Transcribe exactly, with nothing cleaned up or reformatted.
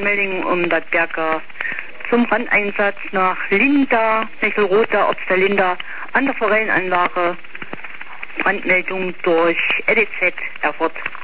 Meldung um das Berger zum Brandeinsatz nach Linda, Mechelroter, Orts der Linda, an der Forellenanlage. Brandmeldung durch L E Z Erfurt.